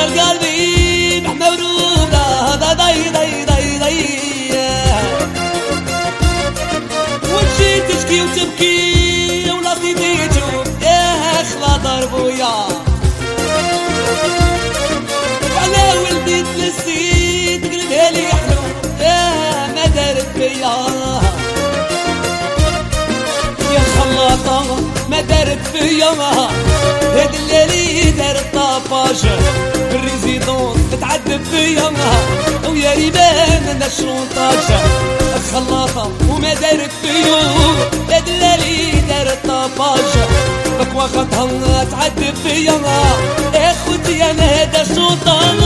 قلبي محمود هذا وتجي تشكي وتبكي ولا تيجو يا خلا ضربويا وعلى ولدي تلسيت قلبها لي حلو يا ما دارت فيا يا خلاطة ما دارت فيا هاد الليلي دارت طاباج بالريزيدونس تتعذب فيا ويا ريبان انا الشونطاج خلاطة وما دارت فيا هاد الليلي دارت طاباج بك وقتها تعذب فيا يا خوتي انا هذا الشونطاج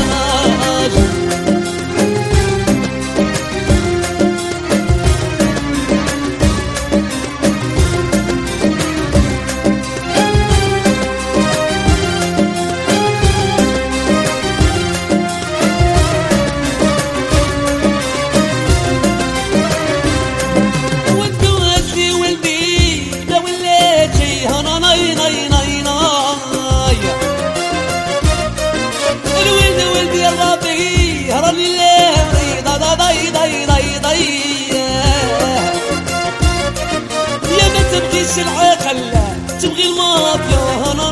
العقل تبغي المافيا انا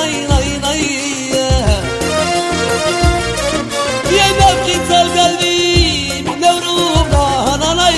يا ما بغيت قلبي احنا وروبنا انا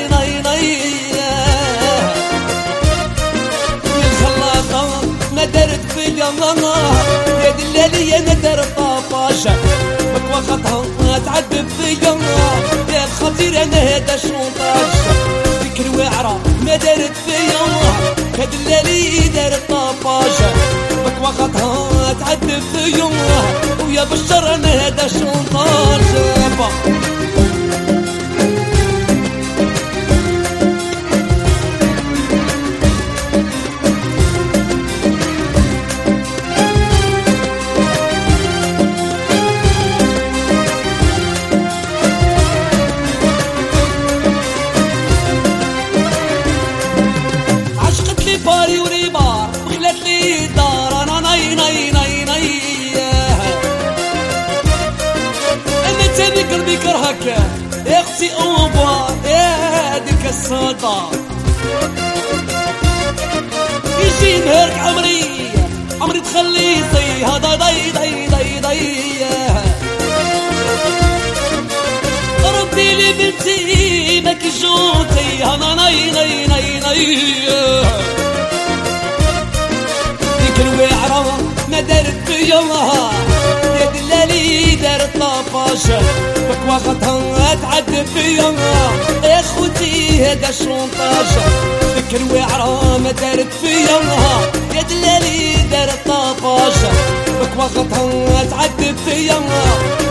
الخلاطة ما دارت فيا يا دلالي انا دارت طفاشه بك وقتها تعذب فيا يا بخاطر انا هذا الشونطاج فكر واعره ما دارت فيا هاد الليلي دارت طفاجة بك وقتها تعذب فيا ويا بالشر انا هذا الشونطاج باري وريبار وخلات لي الدار انا انا تاني قلبي كرهك يا اختي اوبار يا هاديك الصوتا يجي نهارك عمري تخلي زي هذا ضي ردي لي بنتي ماكي جوتي انا الوعرة ما دارت فيا يا دلالي دارت طفاجة بك وقتها تعذب فيا يا خوتي هذا الشونطاج ديك الوعرة ما دارت فيا يا دلالي دارت طفاجة بك وقتها تعذب فيا